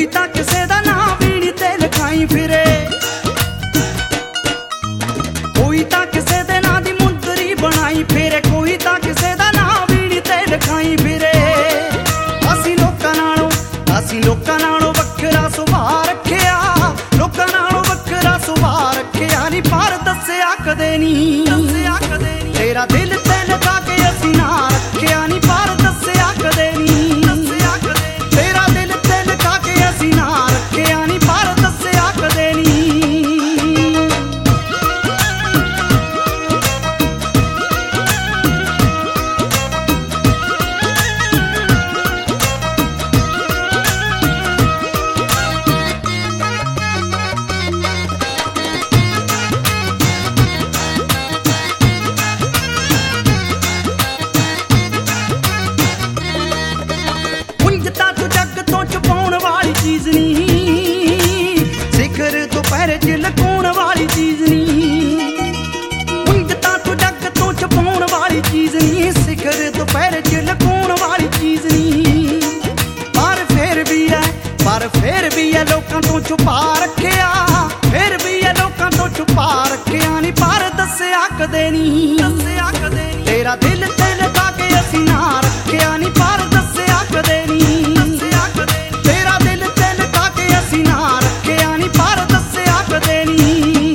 ਕੋਈ ਤਾਂ ਕਿਸੇ ਦਾ ਨਾਂ ਵੀਣੀ ਤੇ ਲਿਖਾਈ ਫਿਰੇ, ਕੋਈ ਤਾਂ ਕਿਸੇ ਦੇ ਨਾਂ ਦੀ ਮੁੰਦਰੀ ਬਣਾਈ ਫਿਰੇ, ਕੋਈ ਤਾਂ ਕਿਸੇ ਦਾ ਨਾਂ ਵੀਣੀ ਤੇ ਲਿਖਾਈ ਫਿਰੇ। ਅਸੀਂ ਲੋਕਾਂ ਨਾਲੋਂ ਵੱਖਰਾ ਸੁਭਾਅ ਰੱਖਿਆ, ਲੋਕਾਂ ਨਾਲੋਂ ਵੱਖਰਾ ਸੁਭਾਅ ਰੱਖਿਆ ਨੀ, ਪਰ ਦੱਸਿਆ ਕਦੇ ਨੀ, ਤੇਰਾ ਦਿਲ ਤੇ ਲਗਾ ਕੇ ਅਸੀਂ ਨਾ ਰੱਖਿਆ ਨੀ, ਪਰ ਦੱਸਿਆ ਕਦੇ ਨੀ, ਤੇਰਾ ਦਿਲ ਤੇ ਲਗਾ ਕੇ ਅਸੀਂ ਨਾ ਰੱਖਿਆ ਨੀ, ਪਰ ਦੱਸਿਆ ਕਦੇ ਨੀ। ਚੀਜ਼ ਨੀ ਸਿਖਰ ਦੁਪਹਿਰ ਚ ਲੁਕਾਉਣ ਵਾਲੀ ਚੀਜ਼ ਨੀ, ਉਂਝ ਤਾਂ ਤੂੰ ਜੱਗ ਤੋਂ ਛਪਾਉਣ ਵਾਲੀ ਚੀਜ਼ ਨੀ, ਸਿਖਰ ਦੁਪਹਿਰ ਚ ਲੁਕਾਉਣ ਵਾਲੀ ਚੀਜ਼ ਨੀ। ਪਰ ਫੇਰ ਵੀ ਐ ਲੋਕਾਂ ਤੋਂ ਛੁਪਾ ਰੱਖਿਆ, ਫੇਰ ਵੀ ਐ ਲੋਕਾਂ ਤੋਂ ਛੁਪਾ ਰੱਖਿਆ ਨੀ, ਪਰ ਦੱਸਿਆ ਕਦੇ ਨੀ, ਤੇਰਾ ਦਿਲ ਤੇ ਲਗਾ ਕੇ ਅਸੀਂ ਨਾ ਰੱਖਿਆ ਨੀ, ਪਰ ਦੱਸਿਆ ਕਦੇ ਨੀ, ਤੇਰਾ ਦਿਲ ਤੇ ਲਗਾ ਕੇ ਅਸੀਂ ਨਾ ਰੱਖਿਆ ਨੀ, ਪਰ ਦੱਸਿਆ ਕਦੇ ਨੀ।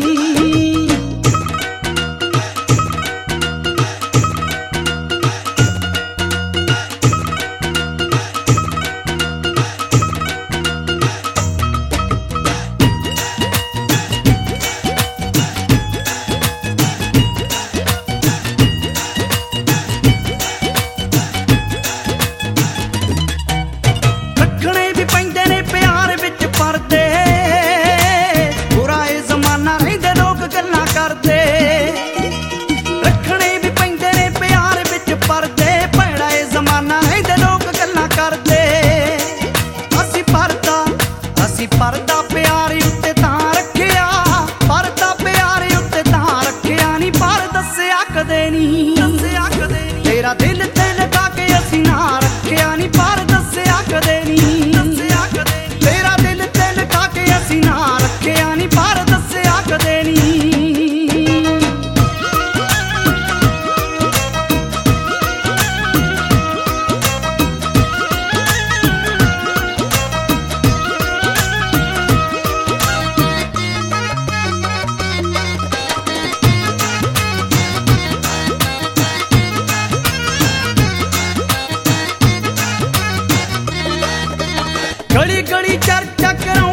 ਰੱਖਣੇ ਵੀ ਪੈਂਦੇ ਨੇ ਪਿਆਰ ਵਿੱਚ ਪਰਦੇ, ਬੁਰਾ ਏ ਜ਼ਮਾਨਾ ਰਹਿੰਦੇ ਲੋਕ ਗੱਲਾਂ ਕਰਦੇ। ਰੱਖਣੇ ਵੀ ਪੈਂਦੇ ਨੇ ਪਿਆਰ ਵਿੱਚ ਪਰਦੇ, ਭੈੜਾ ਏ ਜ਼ਮਾਨਾ ਰਹਿੰਦੇ ਲੋਕ ਗੱਲਾਂ ਕਰਦੇ। ਅਸੀਂ ਪਰਦਾ ਪਿਆਰ ਉੱਤੇ ਤਾਂ ਰੱਖਿਆ, ਪਰਦਾ ਪਿਆਰ ਉੱਤੇ ਤਾਂ ਰੱਖਿਆ ਨੀ, ਪਰ ਦੱਸਿਆ ਕਦੇ ਨੀ, ਤੇਰਾ ਦਿਲ ਤੇ ਲਗਾ ਕੇ ਅਸੀਂ ਨਾ ਰੱਖਿਆ ਨੀ, ਪਰ ਦੱਸਿਆ ਕਦੇ ਨੀ, ਤੇਰਾ ਦਿਲ ਤੇ ਲਗਾ ਕੇ ਅਸੀਂ ਨਾ ਰੱਖਿਆ ਨੀ, ਪਰ ਦੱਸਿਆ ਕਦੇ ਨੀ। ਗਲੀ ਗਲੀ ਚਰਚਾ ਕਰਾਉਣ